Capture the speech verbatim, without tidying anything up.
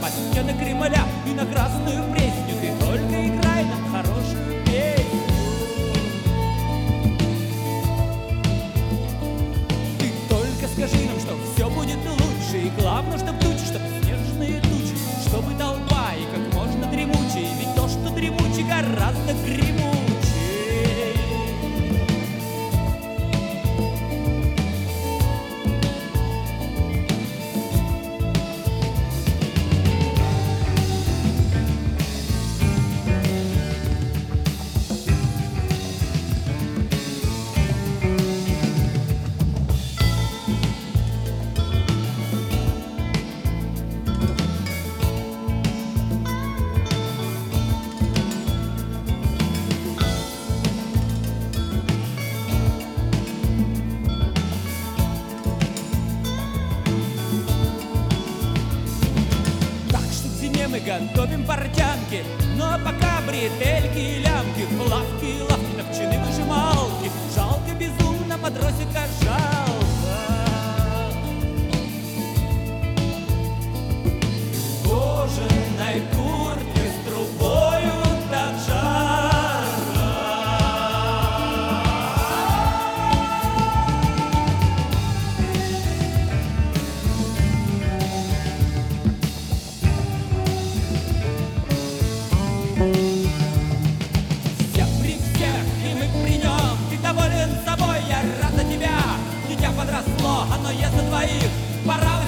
по стены Кремля и на Красную Пресню. Ты только играй нам хорошую песню. Ты только скажи нам, что все будет лучше, и главное, чтоб тучи, чтоб снежные тучи, чтобы толпа и как можно дремучее, ведь то, что дремуче, гораздо гремучее. Мы готовим портянки, ну а пока бретельки и лямки, лавки, лавки, ловчины, выжималки. Жалко безумно матросика, жалко. В кожаной куртке с трубою так жарко. Всех при всех, и мы при нем. Ты доволен собой, я рад за тебя. Дитя подросло, оно ест за двоих. Пора